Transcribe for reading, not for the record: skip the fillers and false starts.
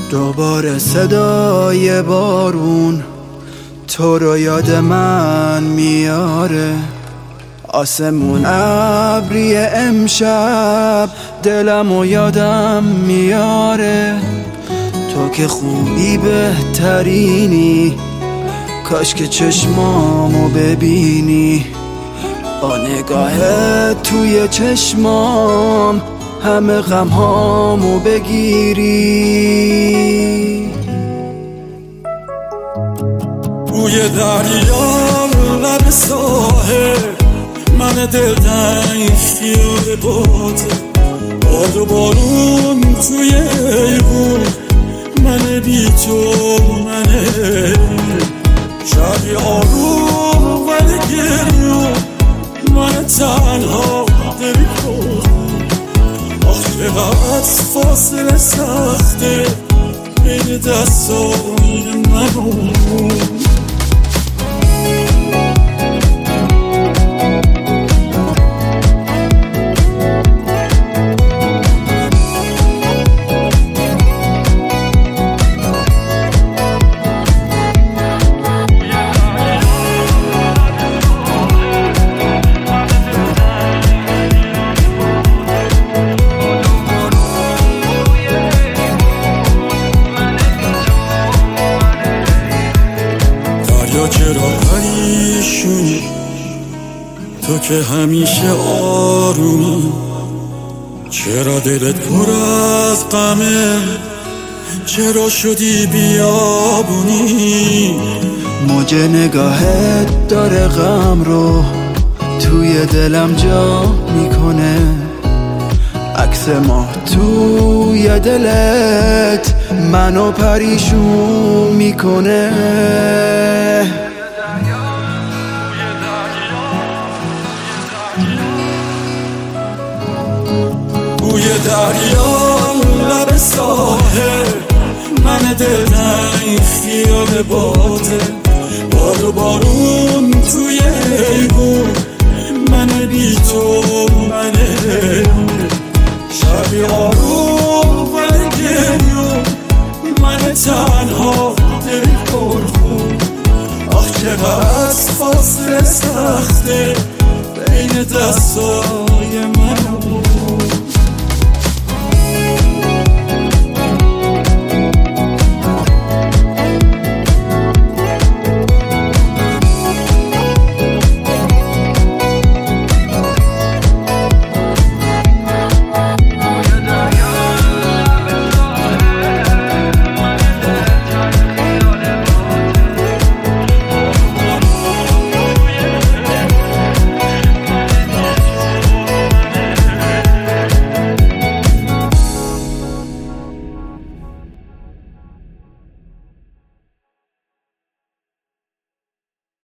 دوباره صدای بارون تو رو یاد من میاره، آسمون ابری امشب دلمو یادم میاره. تو که خوبی بهترینی، کاش که چشمامو ببینی، با نگاهت توی چشمام همه غمهامو بگیری. بوی دریا لب ساحل، من دلتنگ خیال باته، باد و بارون توی ایوون، من بی تو منه، شبی آروم ولی گریون، من تنها دلی کنم. آخ چقدر فاصله سخته بین دستای من. چرا پریشونی تو که همیشه آرومی، چرا دلت پر از غمه، چرا شدی بیابونی؟ موج نگاهت داره غم رو توی دلم جا میکنه، عکس ما توی دلت منو پریشون میکنه. بوی دریا لب ساحل، من دلتنگ خیال باته، باد و بارون توی ایوون، من بی تو منه، شبی آروم ولی گریون، من تنها دلی پرخون. آخ چقدر فاصله سخته بین دستای من.